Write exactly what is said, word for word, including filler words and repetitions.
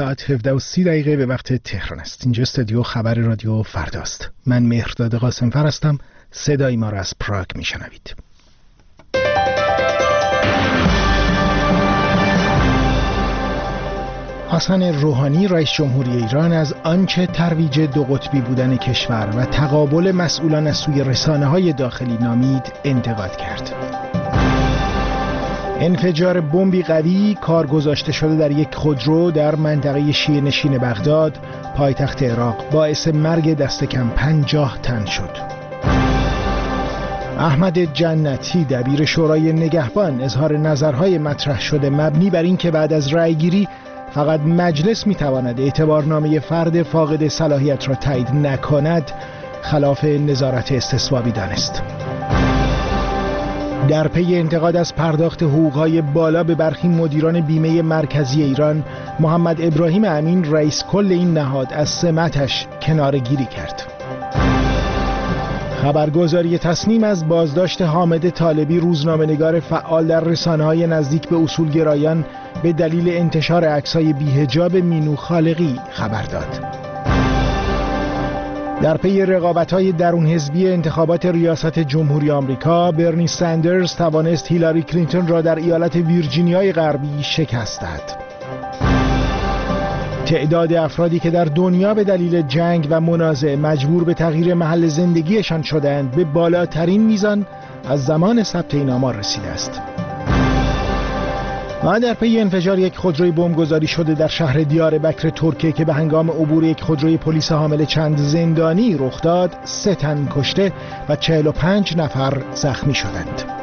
ساعت هفده و سی دقیقه به وقت تهران است. اینجا استودیو خبر رادیو فرداست. من مهرداد قاسمفر هستم. صدای ما را از پراگ میشنوید. حسن روحانی رئیس جمهوری ایران از آنچه ترویج دو قطبی بودن کشور و تقابل مسئولان از سوی رسانه‌های داخلی نامید انتقاد کرد. انفجار بمبی قوی کار گذاشته شده در یک خودرو در منطقه شیعه نشین بغداد پایتخت عراق باعث مرگ دست کم پنجاه تن شد. احمد جنتی دبیر شورای نگهبان اظهار نظرهای مطرح شده مبنی بر این که بعد از رأیگیری فقط مجلس میتواند اعتبارنامه فرد فاقد صلاحیت را تایید نکند خلاف نظارت استصوابی دانست. در پی انتقاد از پرداخت حقوق‌های بالا به برخی مدیران بیمه مرکزی ایران، محمد ابراهیم امین رئیس کل این نهاد از سمتش کناره‌گیری کرد. خبرگزاری تصنیم از بازداشت حامد طالبی روزنامه‌نگار فعال در رسانه‌های نزدیک به اصولگرایان به دلیل انتشار عکس‌های بی‌حجاب مینو خالقی خبر داد. در پی رقابت‌های درون حزبی انتخابات ریاست جمهوری آمریکا، برنی سندرز توانست هیلاری کلینتون را در ایالت ویرجینیای غربی شکست دهد. تعداد افرادی که در دنیا به دلیل جنگ و منازعه مجبور به تغییر محل زندگیشان شدند به بالاترین میزان از زمان ثبت این آمار رسیده است. و در پی انفجار یک خودروی بمبگذاری شده در شهر دیاربکر ترکیه که به هنگام عبور یک خودروی پلیس حامل چند زندانی رخ داد، سه تن کشته و چهل و پنج نفر زخمی شدند.